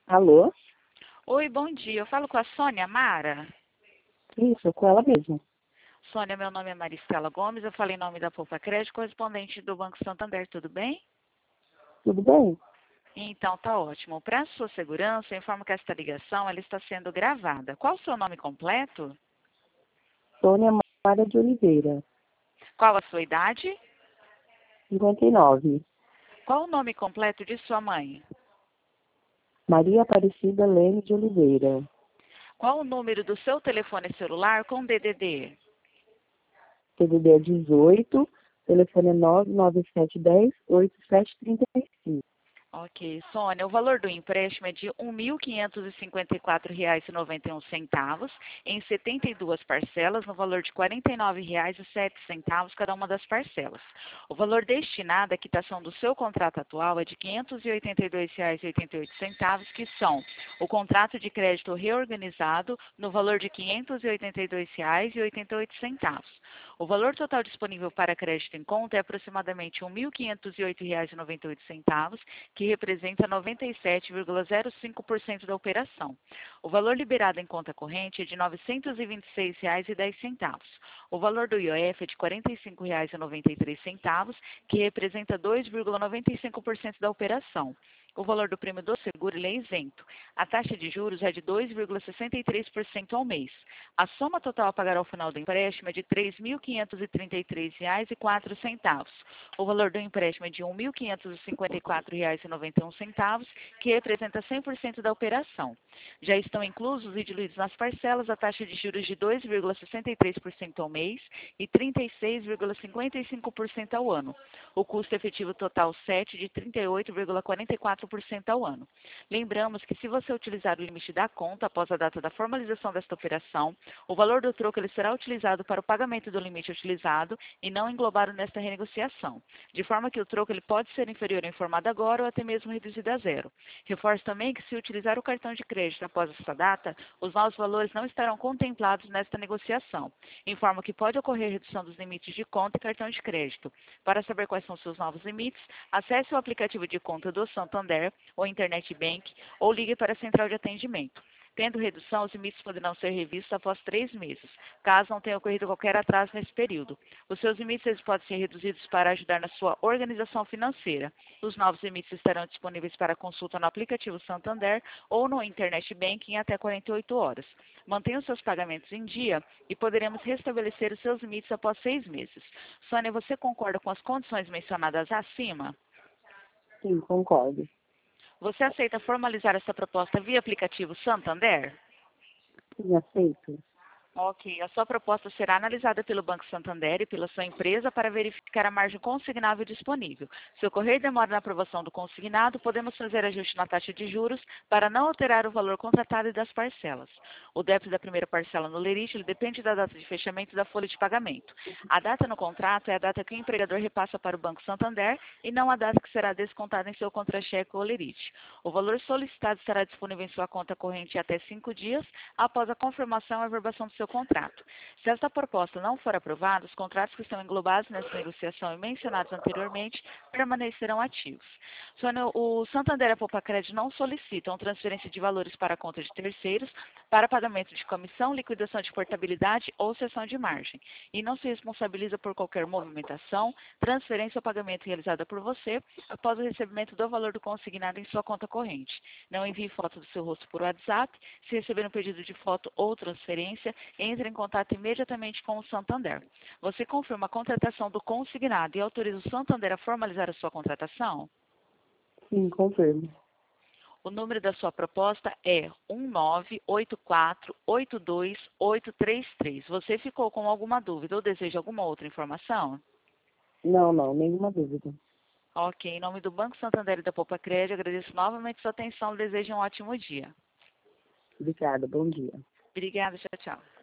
Alô? Oi, bom dia. Eu falo com a Sônia Mara. Isso, com ela mesma. Sônia, meu nome é Maristela Gomes. Eu falo em nome da Poupa Crédito, correspondente do Banco Santander. Tudo bem? Tudo bem? Então, tá ótimo. Para sua segurança, eu informo que esta ligação ela está sendo gravada. Qual o seu nome completo? Sônia Mara de Oliveira, Qual a sua idade? 59. Qual o nome completo de sua mãe? Maria Aparecida Leme de Oliveira. Qual o número do seu telefone celular com DDD? TDD é 18, telefone é 99710-8735. Ok, Sônia, o valor do empréstimo é de R$ 1.554,91 em 72 parcelas, no valor de R$ 49,07 cada uma das parcelas. O valor destinado à quitação do seu contrato atual é de R$ 582,88, que são o contrato de crédito reorganizado no valor de R$ 582,88. O valor total disponível para crédito em conta é aproximadamente R$ 1.508,98, que representa 97,05% da operação. O valor liberado em conta corrente é de R$ 926,10. O valor do IOF é de R$ 45,93, que representa 2,95% da operação. O valor do prêmio do seguro ele é isento. A taxa de juros é de 2,63% ao mês. A soma total a pagar ao final do empréstimo é de R$ 3.533,04. O valor do empréstimo é de R$ 1.554,91, que representa 100% da operação. Já estão inclusos e diluídos nas parcelas a taxa de juros de 2,63% ao mês e 36,55% ao ano. O custo efetivo total 7 de 38,44% ao ano. Lembramos que se você utilizar o limite da conta após a data da formalização desta operação, o valor do troco ele será utilizado para o pagamento do limite utilizado e não englobado nesta renegociação, de forma que o troco ele pode ser inferior ao informado agora ou até mesmo reduzido a zero. Reforço também que se utilizar o cartão de crédito após esta data, os novos valores não estarão contemplados nesta negociação. Informo que pode ocorrer redução dos limites de conta e cartão de crédito. Para saber quais são seus novos limites, acesse o aplicativo de conta do Santander ou Internet Bank ou ligue para a central de atendimento. Tendo redução, os limites poderão ser revistos após 3 meses, caso não tenha ocorrido qualquer atraso nesse período. Os seus limites eles podem ser reduzidos para ajudar na sua organização financeira. Os novos limites estarão disponíveis para consulta no aplicativo Santander ou no Internet Banking em até 48 horas. Mantenha os seus pagamentos em dia e poderemos restabelecer os seus limites após 6 meses. Sônia, você concorda com as condições mencionadas acima? Sim, concordo. Você aceita formalizar essa proposta via aplicativo Santander? Sim, aceito. Ok, a sua proposta será analisada pelo Banco Santander e pela sua empresa para verificar a margem consignável disponível. Se ocorrer demora na aprovação do consignado, podemos fazer ajuste na taxa de juros para não alterar o valor contratado e das parcelas. O débito da primeira parcela no lerite ele depende da data de fechamento da folha de pagamento. A data no contrato é a data que o empregador repassa para o Banco Santander e não a data que será descontada em seu contra-cheque ou lerite. O valor solicitado estará disponível em sua conta corrente até 5 dias após a confirmação e averbação do seu contrato. Se esta proposta não for aprovada, os contratos que estão englobados nessa negociação e mencionados anteriormente permanecerão ativos. Sônia, o Santander e a Poupa Crédito não solicitam transferência de valores para a conta de terceiros para pagamento de comissão, liquidação de portabilidade ou cessão de margem e não se responsabiliza por qualquer movimentação, transferência ou pagamento realizada por você após o recebimento do valor do consignado em sua conta corrente. Não envie foto do seu rosto por WhatsApp. Se receber um pedido de foto ou transferência, entre em contato imediatamente com o Santander. Você confirma a contratação do consignado e autoriza o Santander a formalizar a sua contratação? Sim, confirmo. O número da sua proposta é 198482833. Você ficou com alguma dúvida ou deseja alguma outra informação? Não, nenhuma dúvida. Ok, em nome do Banco Santander e da Poupa Crédito, agradeço novamente sua atenção e desejo um ótimo dia. Obrigada, bom dia. Obrigada, tchau, tchau.